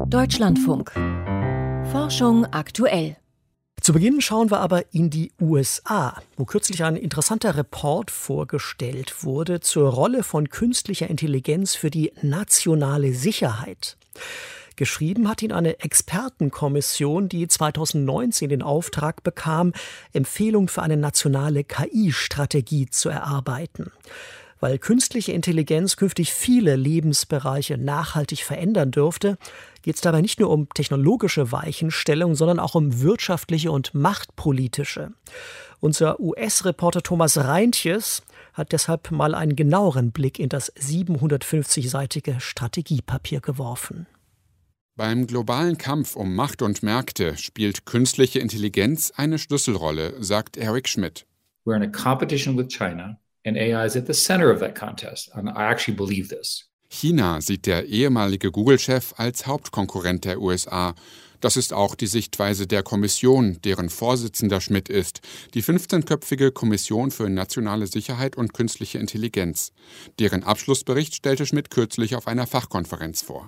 Deutschlandfunk. Forschung aktuell. Zu Beginn schauen wir aber in die USA, wo kürzlich ein interessanter Report vorgestellt wurde zur Rolle von künstlicher Intelligenz für die nationale Sicherheit. Geschrieben hat ihn eine Expertenkommission, die 2019 den Auftrag bekam, Empfehlungen für eine nationale KI-Strategie zu erarbeiten. Weil künstliche Intelligenz künftig viele Lebensbereiche nachhaltig verändern dürfte, geht es dabei nicht nur um technologische Weichenstellung, sondern auch um wirtschaftliche und machtpolitische. Unser US-Reporter Thomas Reintjes hat deshalb mal einen genaueren Blick in das 750-seitige Strategiepapier geworfen. Beim globalen Kampf um Macht und Märkte spielt künstliche Intelligenz eine Schlüsselrolle, sagt Eric Schmidt. We're in a competition with China. And AI is at the center of that contest. And I actually believe this. China sieht der ehemalige Google-Chef als Hauptkonkurrent der USA. Das ist auch die Sichtweise der Kommission, deren Vorsitzender Schmidt ist, die 15-köpfige Kommission für nationale Sicherheit und künstliche Intelligenz. Deren Abschlussbericht stellte Schmidt kürzlich auf einer Fachkonferenz vor.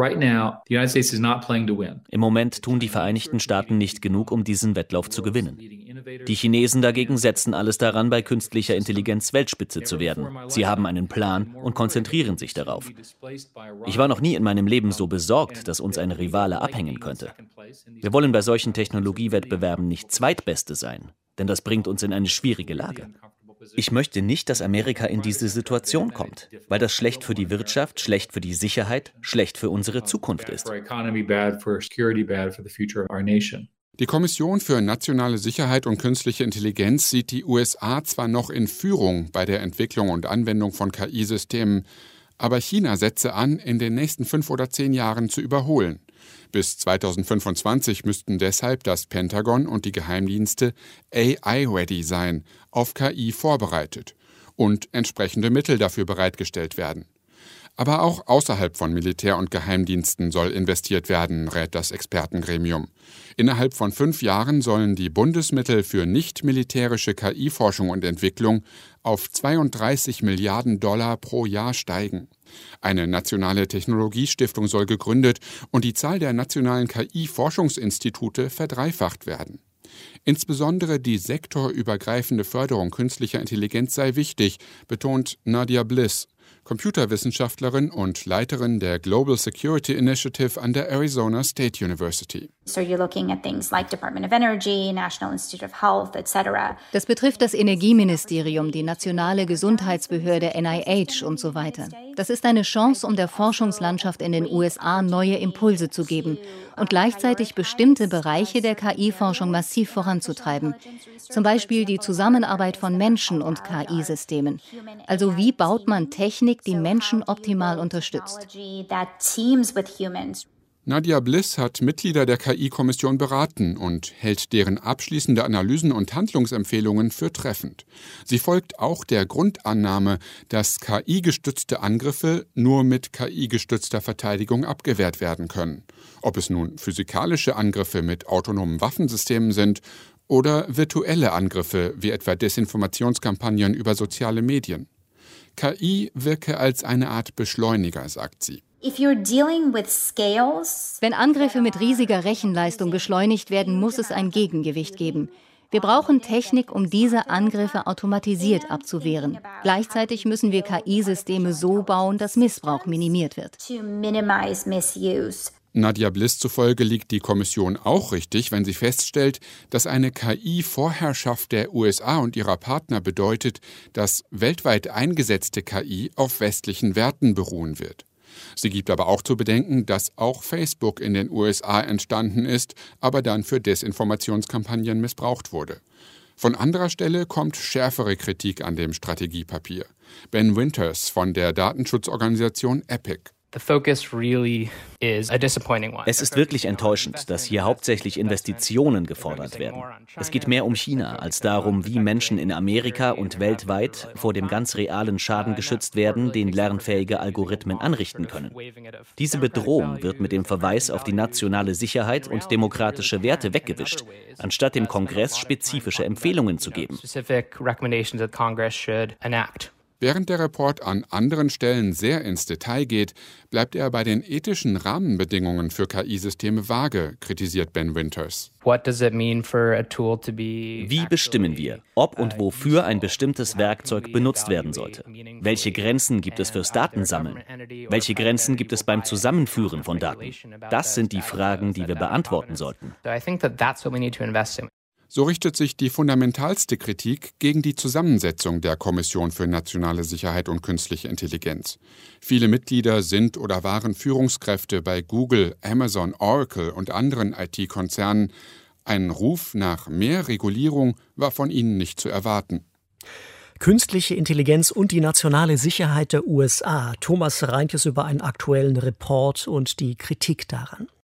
Im Moment tun die Vereinigten Staaten nicht genug, um diesen Wettlauf zu gewinnen. Die Chinesen dagegen setzen alles daran, bei künstlicher Intelligenz Weltspitze zu werden. Sie haben einen Plan und konzentrieren sich darauf. Ich war noch nie in meinem Leben so besorgt, dass uns ein Rivale abhängen könnte. Wir wollen bei solchen Technologiewettbewerben nicht Zweitbeste sein, denn das bringt uns in eine schwierige Lage. Ich möchte nicht, dass Amerika in diese Situation kommt, weil das schlecht für die Wirtschaft, schlecht für die Sicherheit, schlecht für unsere Zukunft ist. Die Kommission für nationale Sicherheit und künstliche Intelligenz sieht die USA zwar noch in Führung bei der Entwicklung und Anwendung von KI-Systemen, aber China setze an, in den nächsten 5 oder 10 Jahren zu überholen. Bis 2025 müssten deshalb das Pentagon und die Geheimdienste AI-ready sein, auf KI vorbereitet, und entsprechende Mittel dafür bereitgestellt werden. Aber auch außerhalb von Militär- und Geheimdiensten soll investiert werden, rät das Expertengremium. Innerhalb von 5 Jahren sollen die Bundesmittel für nicht-militärische KI-Forschung und Entwicklung auf 32 Milliarden $ pro Jahr steigen. Eine nationale Technologiestiftung soll gegründet und die Zahl der nationalen KI-Forschungsinstitute verdreifacht werden. Insbesondere die sektorübergreifende Förderung künstlicher Intelligenz sei wichtig, betont Nadia Bliss, Computerwissenschaftlerin und Leiterin der Global Security Initiative an der Arizona State University. Das betrifft das Energieministerium, die nationale Gesundheitsbehörde NIH und so weiter. Das ist eine Chance, um der Forschungslandschaft in den USA neue Impulse zu geben und gleichzeitig bestimmte Bereiche der KI-Forschung massiv voranzutreiben. Zum Beispiel die Zusammenarbeit von Menschen und KI-Systemen. Also wie baut man Technik, die Menschen optimal unterstützt? Nadia Bliss hat Mitglieder der KI-Kommission beraten und hält deren abschließende Analysen und Handlungsempfehlungen für treffend. Sie folgt auch der Grundannahme, dass KI-gestützte Angriffe nur mit KI-gestützter Verteidigung abgewehrt werden können. Ob es nun physikalische Angriffe mit autonomen Waffensystemen sind oder virtuelle Angriffe wie etwa Desinformationskampagnen über soziale Medien. KI wirke als eine Art Beschleuniger, sagt sie. Wenn Angriffe mit riesiger Rechenleistung beschleunigt werden, muss es ein Gegengewicht geben. Wir brauchen Technik, um diese Angriffe automatisiert abzuwehren. Gleichzeitig müssen wir KI-Systeme so bauen, dass Missbrauch minimiert wird. Nadia Bliss zufolge liegt die Kommission auch richtig, wenn sie feststellt, dass eine KI-Vorherrschaft der USA und ihrer Partner bedeutet, dass weltweit eingesetzte KI auf westlichen Werten beruhen wird. Sie gibt aber auch zu bedenken, dass auch Facebook in den USA entstanden ist, aber dann für Desinformationskampagnen missbraucht wurde. Von anderer Stelle kommt schärfere Kritik an dem Strategiepapier. Ben Winters von der Datenschutzorganisation Epic. Es ist wirklich enttäuschend, dass hier hauptsächlich Investitionen gefordert werden. Es geht mehr um China als darum, wie Menschen in Amerika und weltweit vor dem ganz realen Schaden geschützt werden, den lernfähige Algorithmen anrichten können. Diese Bedrohung wird mit dem Verweis auf die nationale Sicherheit und demokratische Werte weggewischt, anstatt dem Kongress spezifische Empfehlungen zu geben. Während der Report an anderen Stellen sehr ins Detail geht, bleibt er bei den ethischen Rahmenbedingungen für KI-Systeme vage, kritisiert Ben Winters. Wie bestimmen wir, ob und wofür ein bestimmtes Werkzeug benutzt werden sollte? Welche Grenzen gibt es fürs Datensammeln? Welche Grenzen gibt es beim Zusammenführen von Daten? Das sind die Fragen, die wir beantworten sollten. So richtet sich die fundamentalste Kritik gegen die Zusammensetzung der Kommission für nationale Sicherheit und künstliche Intelligenz. Viele Mitglieder sind oder waren Führungskräfte bei Google, Amazon, Oracle und anderen IT-Konzernen. Ein Ruf nach mehr Regulierung war von ihnen nicht zu erwarten. Künstliche Intelligenz und die nationale Sicherheit der USA. Thomas Reintjes über einen aktuellen Report und die Kritik daran.